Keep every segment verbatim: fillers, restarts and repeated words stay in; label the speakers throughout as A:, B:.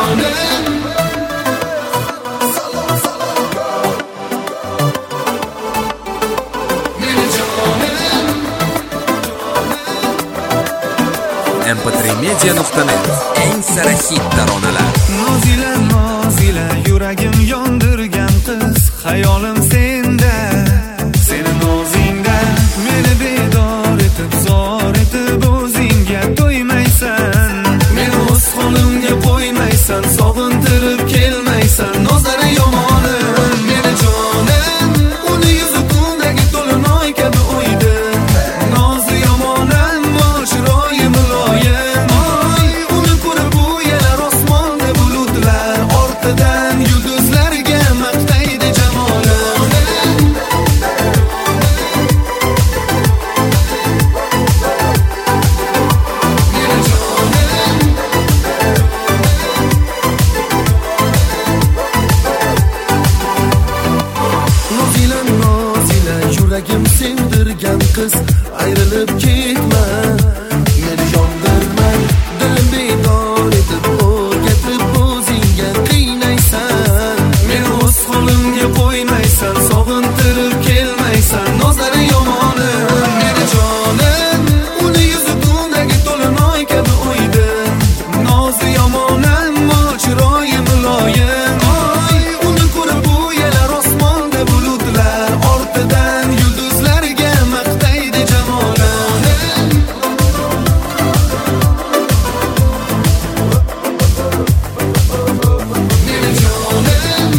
A: em p tre media nuqta net eng sara hit taronalar.
B: Nozila nozila yuragim yondirgan qiz, xayolim senda, seni nozingda. Meni bedor etib zor etib o'zingga to'ymaysan, meni o'z holimga qo'ymaysan, sog'intirib kelmaysan. Nozlari yomonim meni jonim, uni yuzi kundagi to'linoy kabi o'ydi. Nozi yomonam chiroyi muloyim, oy uni ko'rib bu yelar osmonda bulutlar ortidan yulduzlarga maqtaydi jamolim. Meni jonim Nozila nozila yuragim sevdirgan qiz, ayrilib ketma, meni yondirma. Dilim bedor etib o'rgatib o'zingga qiynaysan, meni o'z holimga qo'ymaysan, sog'intirib kelmaysan. Nozlari yomonim meni jonim, uni yuzi kundagi to'linoy kabi o'ydi. Nozi yomonam chiroyi muloyim, oy uni ko'rib bu yelar osmonda bulutlar ortidan yulduzlarga maqtaydi jamolim. Meni jonim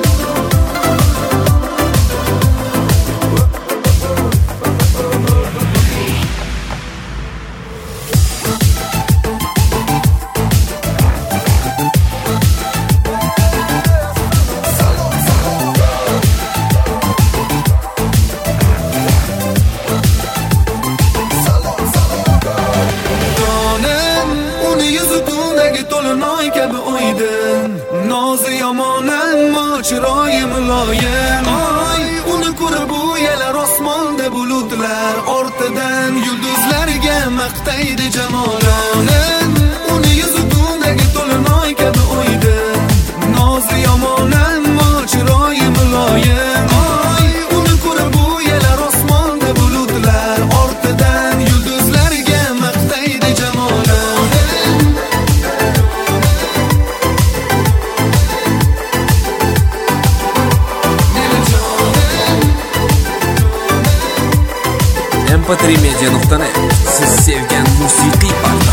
B: jonim, uni yuzi kundagi to'linoy kabi o'ydin. Nozi yomonam chiroyi muloyim, oy uni ko'rib bu yelar osmonda bulutlar ortidan yulduzlarga maqtaydi jamolim. Uni yuzi kundagi to'linoy kabi o'ydin. Nozi yomonam chiroyi muloyim, oy uni ko'rib bu yelar osmonda bulutlar ortidan yulduzlarga maqtaydi jamolim. Meni jonim
A: em p tre media nuqta net siz sevgan musiqiy portal.